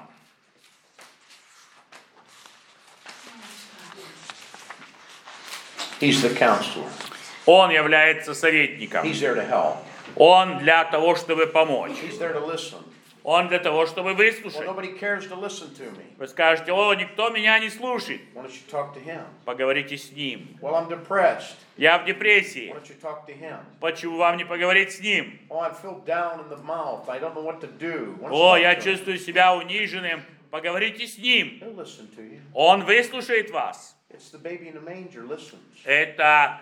He's the counselor. Он является советником. He's there to help. Он для того, чтобы помочь. He's there to listen. Он для того, чтобы Well, выслушать. nobody cares to listen to me. Вы скажете: о, никто меня не слушает. Why don't you talk to him? Поговорите с ним. Well, I'm depressed. Я в Why депрессии. don't you talk to him? Почему вам не поговорить с ним? Oh, I feel down in the mouth. I don't know what to do. Why don't you О, talk я to him? чувствую себя униженным. Поговорите с ним. He'll listen to you. Он выслушает вас. It's the baby in the manger listens. Это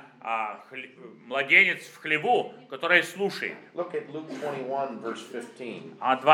младенец в хлеву, который слушает. Look at Luke 21, verse 15.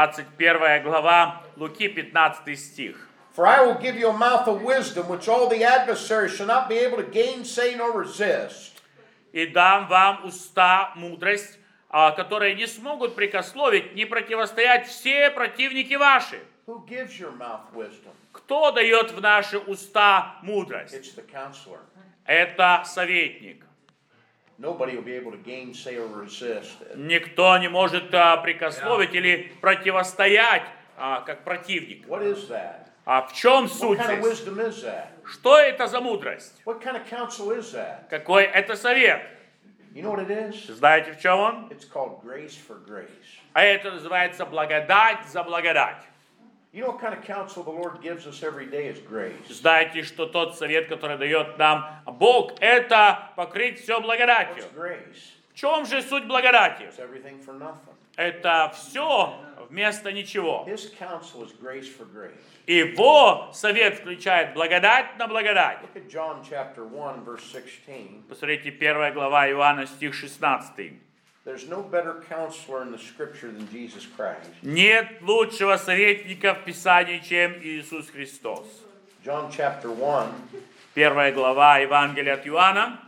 21 глава Луки, 15 стих. For I will give you a mouth of wisdom, which all the adversaries shall not be able to gainsay nor resist. «И дам вам уста мудрость, которые не смогут прикословить, не противостоять все противники ваши». Who gives your mouth wisdom? Кто дает в наши уста мудрость? It's the counselor. Это советник. Nobody will be able to gainsay or resist it. Никто не может прикословить или противостоять как противник. What is that? А в чем What суть kind of здесь? wisdom is that? Что это за мудрость? What kind of counsel is that? Какой это совет? You know what it is? Знаете, в чем он? It's called grace for grace. А это называется благодать за благодать. You know what kind of counsel the Lord gives us every day is grace. Знаете, что тот совет, который дает нам Бог, это покрыть все What's благодатью. grace? В чем же суть благодати? It's everything for nothing. Это все вместо ничего. His counsel is grace for grace. Его совет включает благодать на благодать. Look at John chapter 1, verse 16. Посмотрите, 1 глава Иоанна, стих 16. There's no better counselor in the scripture than Jesus Christ. Нет лучшего советника в Писании, чем Иисус Христос. John chapter 1, 1 глава Евангелия от Иоанна,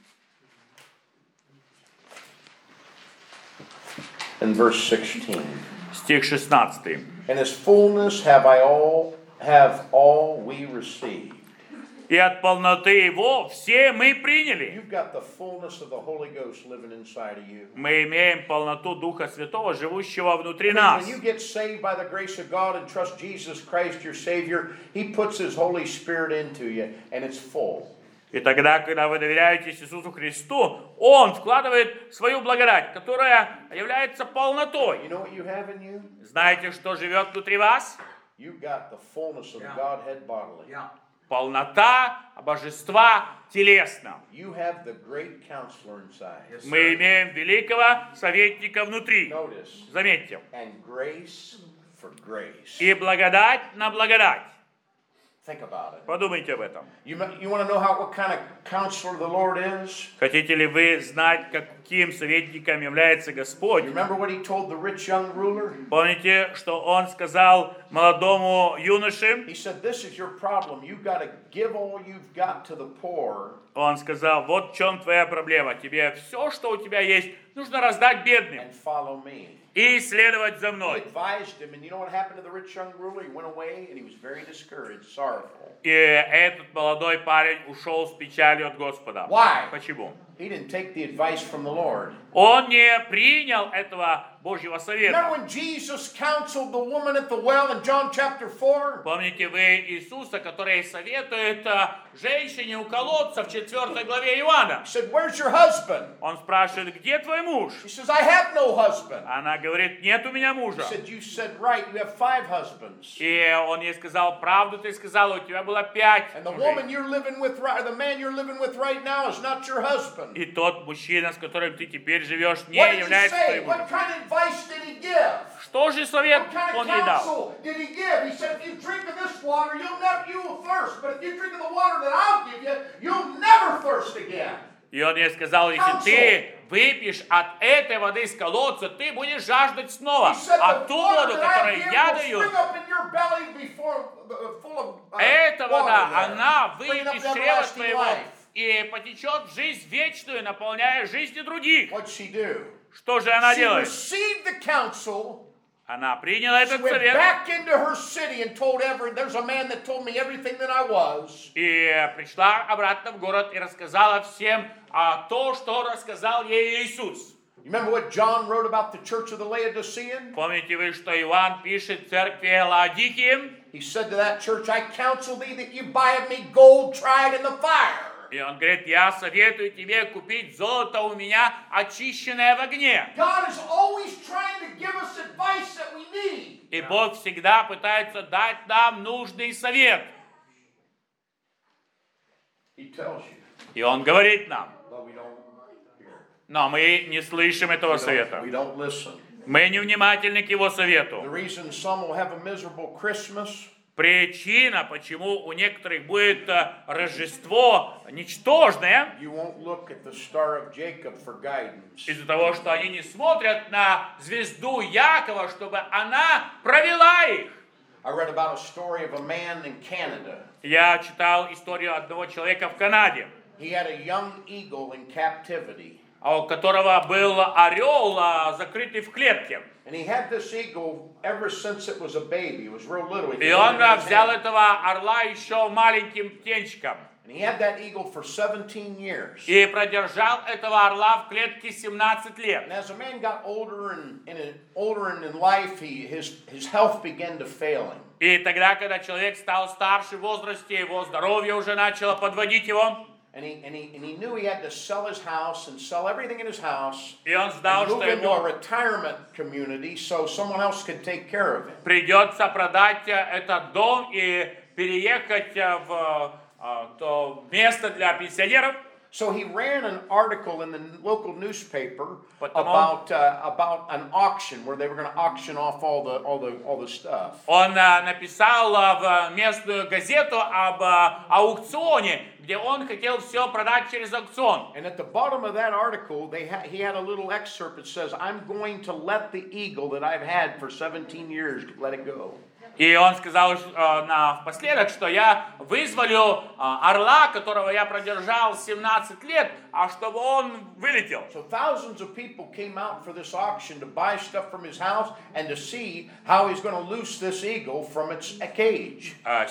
and verse 16. стих 16. And his fullness have all we received. И от полноты Его все мы приняли. You've got the fullness of the Holy Ghost living inside of you. Мы имеем полноту Духа Святого, живущего внутри When нас. you get saved by the grace of God and trust Jesus Christ, your Savior, He puts His Holy Spirit into you, and it's full. И тогда, когда вы доверяетесь Иисусу Христу, Он вкладывает свою благодать, которая является полнотой. You know what you have in you? Знаете, что живет внутри вас? You've got the fullness of the Godhead bodily. Полнота божества телесно. You have the great counselor inside. Мы имеем великого советника внутри. Notice, Заметьте. and grace for grace. И благодать на благодать. Think about it. Подумайте об этом. You want to know what kind of counselor the Lord is? Хотите ли вы знать, каким советником является Господь? You remember what He told the rich young ruler? Помните, что Он сказал молодому юноше? He said, this is your problem. You've got to give all you've got to the poor. Он сказал: вот в чем твоя проблема. Тебе все, что у тебя есть, нужно раздать бедным And follow me. и следовать за He мной. advised him, and you know what happened to the rich young ruler? He went away, and he was very discouraged, sorrowful. И этот молодой парень ушел с печалью от Господа. Why? Почему? He didn't take the advice from the Lord. Он не принял этого Божьего совета. Remember when Jesus counseled the woman at the well in John chapter 4? Помните вы Иисуса, который советует женщине у колодца в 4 главе Иоанна? He said, where's your husband? Он спрашивает: где твой муж? He says, I have no husband. Она говорит: нет у меня He мужа. said, you said right, you have 5 husbands. И он ей сказал: правду ты сказала, у тебя было 5 And the мужей. woman you're living with, or the man you're living with right now is not your husband. И тот мужчина, с которым ты теперь живешь, не What did he является say? твоим What мужем. kind of advice did he give? Что же совет What kind он of ей дал? counsel did he give? He said, if you drink of this water, you will thirst. But if you drink of the water that I'll give you, you'll never thirst again. И он ей сказал: если ты выпьешь от этой воды из колодца, ты будешь жаждать снова. He said, А the ту water воду, that I которую give я will даю, spring up in your belly before, full of эта water вода, there, она bringing выйдет up из чрева everlasting твоего life. и потечет в жизнь вечную, наполняя жизни других. What'd she do? Что же она She делает? received the counsel. Она приняла She этот went совет back into her city and told there's a man that told me everything that I was. и пришла обратно в город и рассказала всем то, что рассказал ей Иисус. You remember what John wrote about the church of the Laodicean? Помните вы, что Иоанн пишет церкви Лаодикии? He said to that church, I counsel thee that you buy of me gold tried in the fire. И он говорит, я советую тебе купить золото у меня, очищенное в огне. God is always trying to give us advice that we need. И Бог всегда пытается дать нам нужный совет. He tells you, И Он говорит нам, but we don't hear. но мы не слышим этого совета. We don't listen. Мы невнимательны к Его The совету. reason some will have a miserable Christmas Причина, почему у некоторых будет Рождество ничтожное, you won't look at the Star of Jacob for guidance. из-за того, что они не смотрят на звезду Якова, чтобы она провела их. I read about a story of a man in Canada. Я читал историю одного человека в Канаде, He had a young eagle in captivity. у которого был орел, закрытый в клетке. And he had this eagle ever since it was a baby. It was real little. He И could он hold it in his взял hand. этого орла еще маленьким птенчиком. And he had that eagle for 17 years. И продержал этого орла в клетке 17 лет. And as a man got older and in life, his health began to fail him. И тогда, когда человек стал старше в возрасте, его здоровье уже начало подводить его. And he knew he had to sell his house and sell everything in his house И он знал, and что move into a ему retirement community so someone else could take care of him. придется продать этот дом и переехать в то место для пенсионеров. So he ran an article in the local newspaper Потому- about an auction where they were going to auction off all the stuff. Он написал в местную газету об аукционе, где он хотел все продать через аукцион. And at the bottom of that article, he had a little excerpt that says, "I'm going to let the eagle that I've had for 17 years let it go." И он сказал напоследок, что я вызволю орла, которого я продержал 17 лет, а чтобы он вылетел. So thousands of people came out for this auction to buy stuff from his house and to see how he's going to loose this eagle from its cage.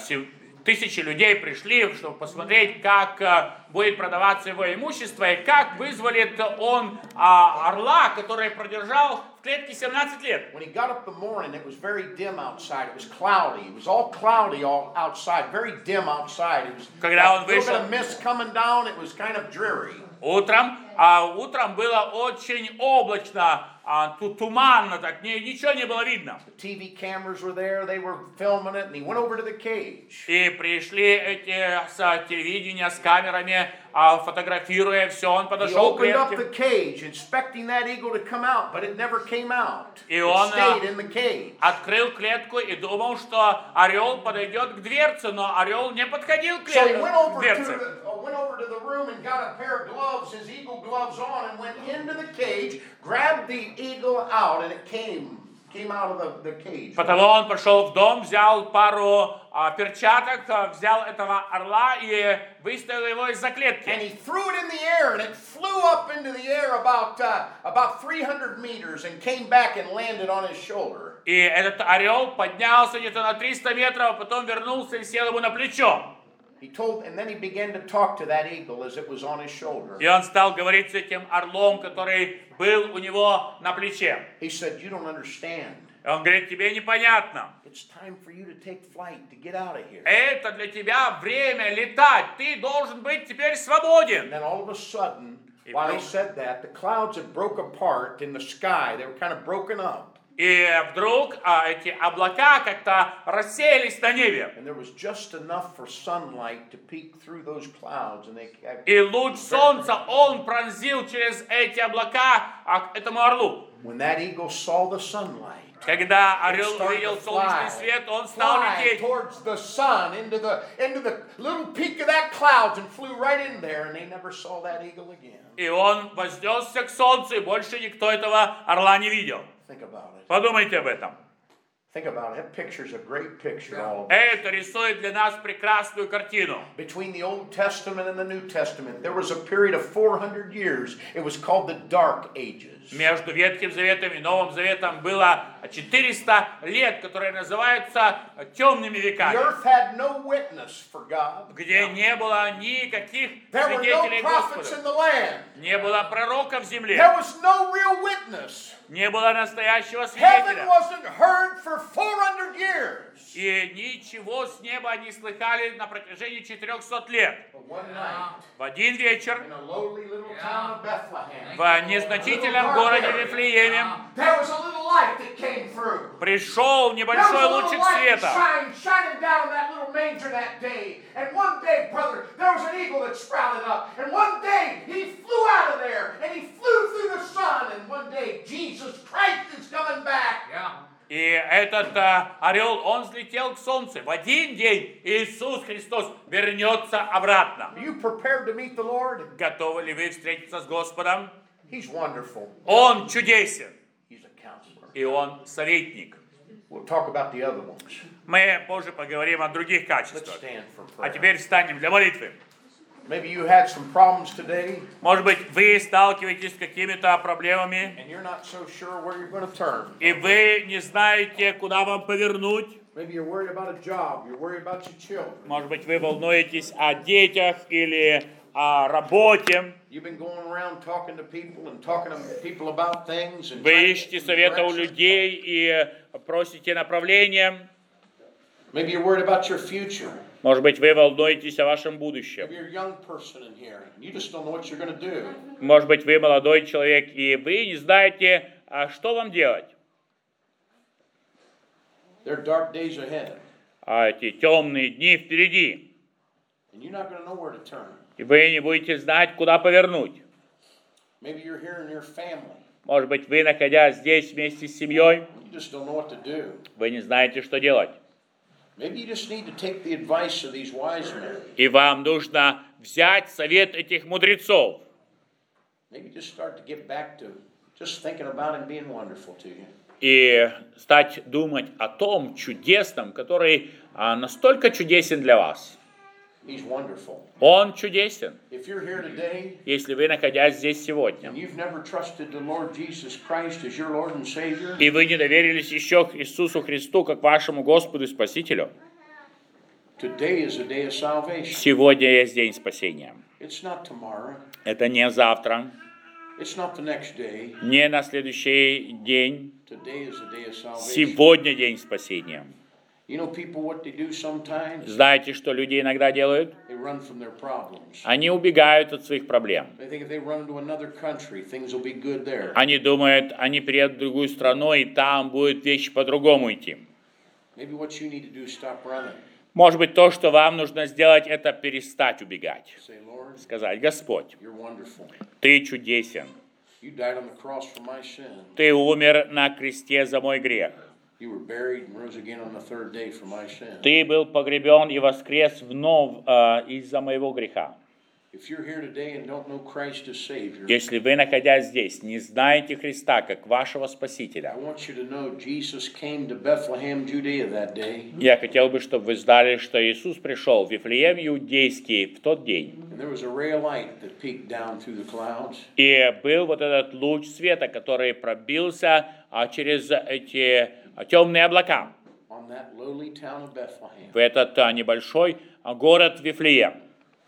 Тысячи людей пришли, чтобы посмотреть, как будет продаваться его имущество и как вызволит он орла, который продержал в клетке 17 лет. When he got up in the morning, it was very dim outside. It was cloudy. It was all cloudy all outside, very dim outside. It was Когда он a little bit вышел- of mist coming down. It was kind of dreary. Утром было очень облачно, туманно, так ничего не было видно. The TV cameras were there. They were filming it, and he went over to the cage. И пришли эти с телевидения, с камерами, фотографируя все, он He подошел к opened up the клетке, cage, expecting that eagle to come out, but it never came out. И It он, stayed in the cage. открыл клетку и думал, что орел подойдет к дверце, но орел не подходил к So he went over дверце. to the room and got a pair of gloves, his eagle gloves on, and went into the cage, grabbed the eagle out, and it came out of the cage. Потому он пошел в дом, взял пару перчаток, взял этого орла и выставил его из-за And клетки. he threw it in the air, and it flew up into the air about 300 meters and came back and landed on his shoulder. И этот орел поднялся где-то на 300 метров, а потом вернулся и сел ему на плечо. And then he began to talk to that eagle as it was on his shoulder. И он стал говорить с этим орлом, который был у него на плече. He said, "You don't understand. И он говорит, тебе непонятно. It's time for you to take flight, to get out of here." Это для тебя время летать. Ты должен быть теперь свободен. And then all of a sudden, И while he вдруг- said that, the clouds had broke apart in the sky. They were kind of broken up. И вдруг эти облака как-то рассеялись на небе. And there was just enough for sunlight to peek through those clouds. And И луч солнца, он пронзил через эти облака к этому орлу. When that eagle saw the sunlight, Когда it орел started увидел to солнечный свет, он стал fly лететь. towards the sun, into the little peak of that clouds, and flew right in there, and they never saw that eagle again. И он вознесся к солнцу, и больше никто этого орла не видел. Think about it. Подумайте об этом. Think about it. That picture's a great picture. All of it. Это рисует для нас прекрасную картину. Between the Old Testament and the New Testament, there was a period of 400 years. It was called the Dark Ages. Между Ветхим Заветом и Новым Заветом было 400 лет, которые называются темными The веками, earth had no witness for God. где не было никаких There were no свидетелей prophets in Господа, the land. не было пророка в земле, There was no real witness. не было настоящего Heaven свидетеля, wasn't heard for 400 years. и ничего с неба не слыхали на протяжении 400 лет. But one night, В один вечер in a lowly little town of Bethlehem, в незначительном городе Вифлееме there was a little light that came through. пришел There was небольшой a little лучик light света. shining down that little manger that day. And one day, brother, there was an eagle that sprouted up. And one day, he flew out of there. And he flew through the sun. And one day, Jesus Christ is coming back. И этот орел, он взлетел к солнцу. В один день Иисус Христос вернется обратно. Are you prepared to meet the Lord? Готовы ли вы встретиться с Господом? He's wonderful. Он чудесен, He's a counselor. и Он советник. We'll talk about the other ones. Мы позже поговорим о других Let's качествах. stand for А prayer. теперь встанем для молитвы. Maybe you had some problems today, Может быть, вы сталкиваетесь с какими-то проблемами, and you're not so sure where you're going to turn. и вы не знаете, куда вам повернуть. Maybe you're worried about a job. You're worried about your children. Может быть, вы волнуетесь о детях или о работе. You've been going around talking to people and talking to people about things. And Вы trying to ищете get some совета у direction. людей и просите направления. Maybe you're worried about your future. Может быть, вы волнуетесь о вашем будущем. Maybe you're a young person in here. And you just don't know what you're going to do. Может быть, вы молодой человек, и вы не знаете, что вам делать. There are dark days ahead. А эти темные дни впереди. And you're not going to know where to turn. И вы не будете знать, куда повернуть. Maybe you're here in your family. Может быть, вы, находясь здесь вместе с семьей, You just don't know what to do. вы не знаете, что делать. Maybe you just need to take the advice of these wise men. И вам нужно взять совет этих мудрецов. Maybe just start to get back to just thinking about him being wonderful to you. И стать думать о том чудесном, который настолько чудесен для вас. He's wonderful. Он чудесен. If you're here today Если вы, находясь здесь сегодня, and you've never trusted the Lord Jesus Christ as your Lord and Savior, и вы не доверились еще к Иисусу Христу, как вашему Господу и Спасителю, today is a day of salvation. сегодня есть день спасения. It's not tomorrow. Это не завтра, It's not the next day. не на следующий день. Today is a day of salvation. Сегодня день спасения. You know people what they do sometimes? Знаете, что люди иногда делают? They run from their problems. Они убегают от своих проблем. They think if they run into another country, things will be good there. Они думают, они приедут в другую страну, и там будет вещи по-другому идти. Maybe what you need to do is stop running. Может быть, то, что вам нужно сделать, это перестать убегать. Say, Lord, Сказать: Господь, you're wonderful. Ты чудесен. You died on the cross for my sin. Ты умер на кресте за мой грех. You were buried and rose again on the third day for my sin. Ты был погребен и воскрес вновь из-за моего греха. If you're here today and don't know Christ as Savior, Если вы, находясь здесь, не знаете Христа как вашего I Спасителя, want you to know Jesus came to Bethlehem, Judea that day. я хотел бы, чтобы вы знали, что Иисус пришел в Вифлеем Иудейский в тот день. And there was a ray of light that peeked down through the clouds. И был вот этот луч света, который пробился через эти темные облака On that lowly town of Bethlehem. в этот небольшой город Вифлеем.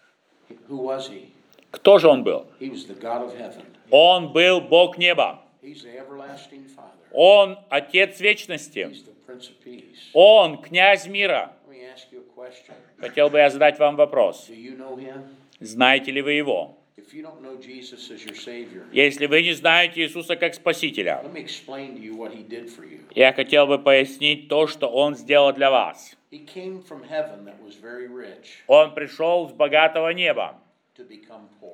Who was he? Кто же он был? He was the God of heaven. Он был Бог неба. He's the everlasting Father. Он Отец вечности. He's the Prince of Peace. Он князь мира. Let me ask you a question. Хотел бы я задать вам вопрос. Do you know him? Знаете ли вы его? If you don't know Jesus as your Savior, Если вы не знаете Иисуса как Спасителя, let me explain to you what he did for you. я хотел бы пояснить то, что Он сделал для вас. He came from heaven that was very rich Он пришел с богатого неба, to become poor.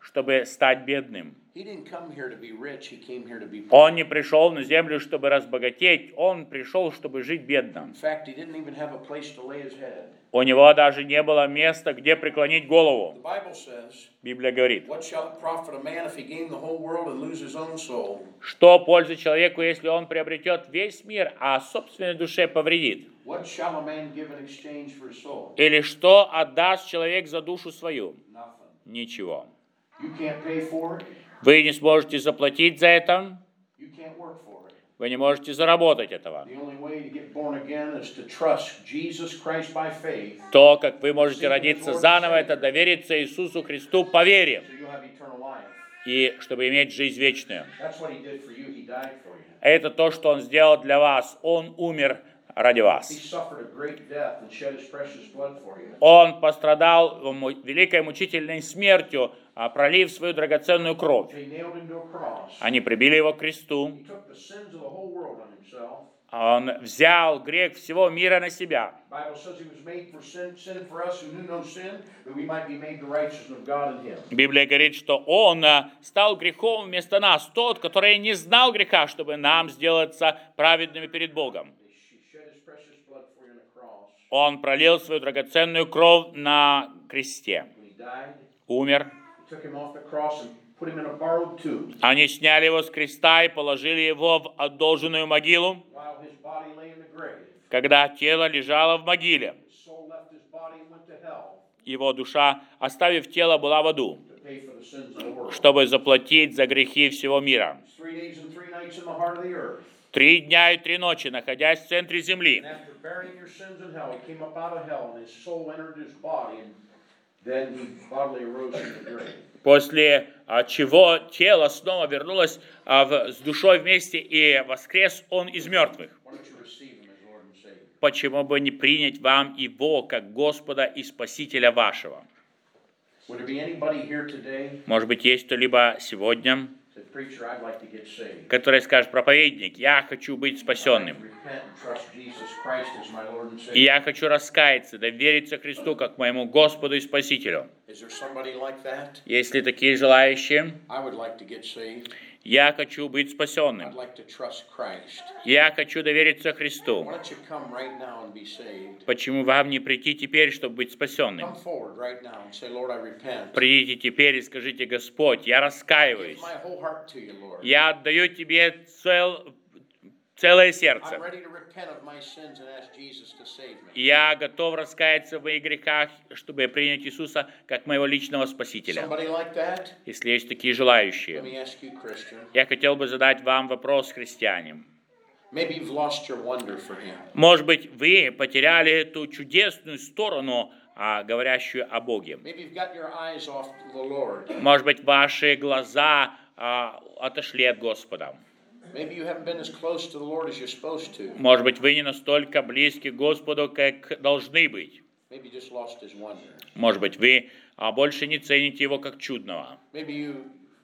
чтобы стать бедным. He didn't come here to be rich, he came here to be poor. Он не пришел на землю, чтобы разбогатеть, он пришел, чтобы жить бедно. In fact, he didn't even have a place to lay his head. У него даже не было места, где преклонить голову. The Bible says, Библия говорит, what shall it profit a man if he gain the whole world and lose his own soul? что польза человеку, если он приобретет весь мир, а собственной душе повредит? What shall a man give in exchange for his soul? Или что отдаст человек за душу свою? Nothing. Ничего. You can't pay for it. Вы не сможете заплатить за это, You can't work for it. вы не можете заработать этого. The only way to get born again is to trust Jesus Christ by faith. То, как вы можете родиться заново, это довериться Иисусу Христу по вере, So you'll have eternal life. и чтобы иметь жизнь вечную. That's what he did for you. He died for you. Это то, что Он сделал для вас. Он умер ради He вас. suffered a great death and shed his precious blood for you. Он пострадал великой мучительной смертью, пролив свою драгоценную кровь. They nailed him to a cross. Они прибили его к кресту. He took the sins of the whole world on himself. Он взял грех всего мира на себя. The Bible says he was made for sin for us who knew no sin, that we might be made the righteousness of God in him. Библия говорит, что Он стал грехом вместо нас, тот, который не знал греха, чтобы нам сделаться праведными перед Богом. He shed his precious blood for you on the cross. Он пролил свою драгоценную кровь на кресте. When he died, Умер. he took him off the cross and put him in a borrowed tomb. Они сняли его с креста и положили его в одолженную могилу, While his body lay in the grave, когда тело лежало в могиле. his soul left his body and went to hell Его душа, оставив тело, была в аду, to pay for the sins of the world. чтобы заплатить за грехи всего мира. 3 days and 3 nights in the heart of the earth. 3 дня и 3 ночи, находясь в центре земли. And after burying your sins in hell, he came up out of hell, and his soul entered his body, and then he bodily arose from the grave. После чего тело снова вернулось с душой вместе, и воскрес он из мертвых. Why don't you receive him as Lord and Savior? Почему бы не принять вам Его, как Господа и Спасителя вашего? Would there be anybody here today Может быть, есть кто-либо сегодня, that, preacher, I'd like to get saved? который скажет: проповедник, я хочу быть спасенным. Repent and trust Jesus Christ as my Lord and И Savior. я хочу раскаяться, довериться Христу, как моему Господу и Спасителю. Is there somebody like that? Есть ли такие желающие? I would like to get saved. Я хочу быть I'd спасенным. like to trust Christ. Я хочу довериться Христу. Why don't you come right now and be saved? Почему вам не прийти теперь, чтобы быть спасенным? Come forward right now and say, Lord, I repent. Придите теперь и скажите: Господь, я Give раскаиваюсь. my whole heart to you, Lord. Я отдаю Тебе целое I'm сердце. ready to repent of my sins and ask Jesus to save me. Я готов раскаяться в моих грехах, чтобы принять Иисуса как моего личного Спасителя. Somebody like that? Если есть такие Let желающие. me ask you, Christian. Я хотел бы задать вам вопрос, христиане. Maybe you've lost your wonder for him. Может быть, вы потеряли эту чудесную сторону, говорящую о Боге. Maybe you've got your eyes off the Lord. Может быть, ваши глаза отошли от Господа. Maybe you haven't been as close to the Lord as you're supposed to. Может быть, вы не настолько близки к Господу, как должны быть. Maybe you just lost his wonder. Может быть, вы больше не цените Его как чудного. Maybe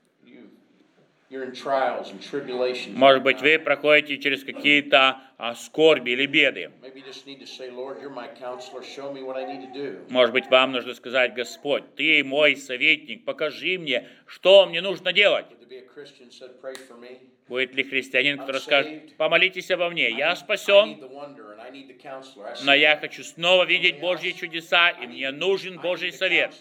you're in trials and tribulations. Может быть, вы проходите через какие-то скорби или беды. Maybe you just need to say, Lord, you're my counselor. Show me what I need to do. Может быть, вам нужно сказать: Господь, Ты мой советник, покажи мне, что мне нужно делать. Would there be a Christian that said, pray for me? Будет ли христианин, который скажет: помолитесь обо мне, я спасен, но я хочу снова видеть Божьи чудеса, и мне нужен Божий совет.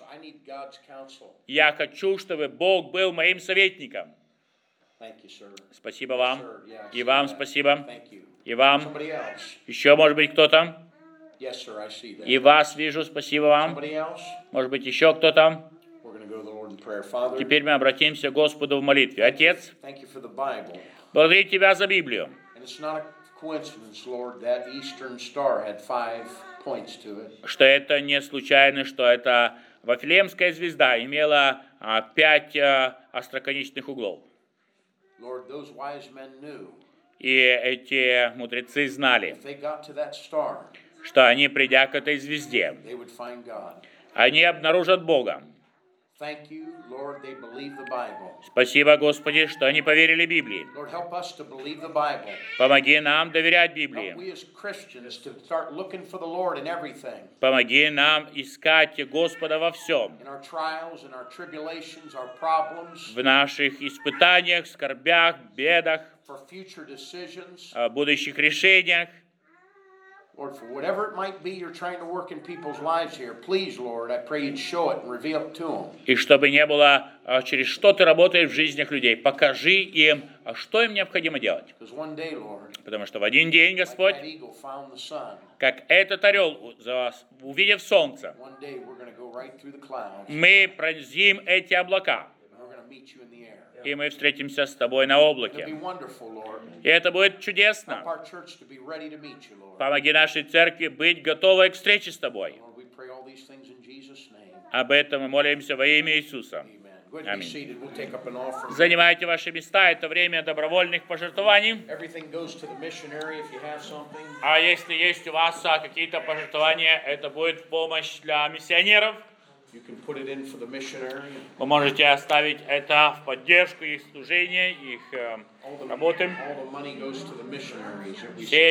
Я хочу, чтобы Бог был моим советником. Спасибо вам. И вам спасибо. И вам. Еще, может быть, кто-то? И вас вижу. Спасибо вам. Может быть, еще кто-то? Теперь мы обратимся к Господу в молитве. Отец, благодарю Тебя за Библию. Что это не случайно, что эта Вифлеемская звезда имела 5 остроконечных углов. И эти мудрецы знали, что они, придя к этой звезде, они обнаружат Бога. Thank you, Lord, they believe the Bible. Спасибо, Господи, что они поверили Библии. Lord, help us to believe the Bible. Помоги нам доверять Help Библии. we as Christians to start looking for the Lord in everything. Помоги нам искать Господа во всем. In our trials, in our tribulations, our problems, В наших испытаниях, скорбях, бедах, for future decisions. будущих решениях. Lord, for whatever it might be you're trying to work in people's lives here, please, Lord, I pray you'd show it and reveal it to them. И чтобы не было, через что ты работаешь в жизнях людей, покажи им, что им необходимо делать. Because one day, Lord, Потому что в один день, like Господь, that eagle found the sun, как этот орел, увидев солнце, one day we're going to go right through the clouds and мы пронзим эти облака, we're going to meet you in the air. и мы встретимся с тобой на It'll be облаке. wonderful, Lord. И это будет Help чудесно. our church to be ready to meet you, Lord. Помоги нашей церкви быть готовой к встрече с тобой. Lord, we pray all these things in Jesus' name. Об этом мы молимся во имя Иисуса. Amen. Go ahead and be Аминь. seated. We'll take up an offering. Занимайте ваши места, это время добровольных пожертвований. Everything goes to the missionary if you have something. А если есть у вас какие-то пожертвования, это будет в помощь для миссионеров. You can put it in for the missionary. Вы можете оставить это в поддержку их служения, их работы. All the money goes to the missionaries that we Все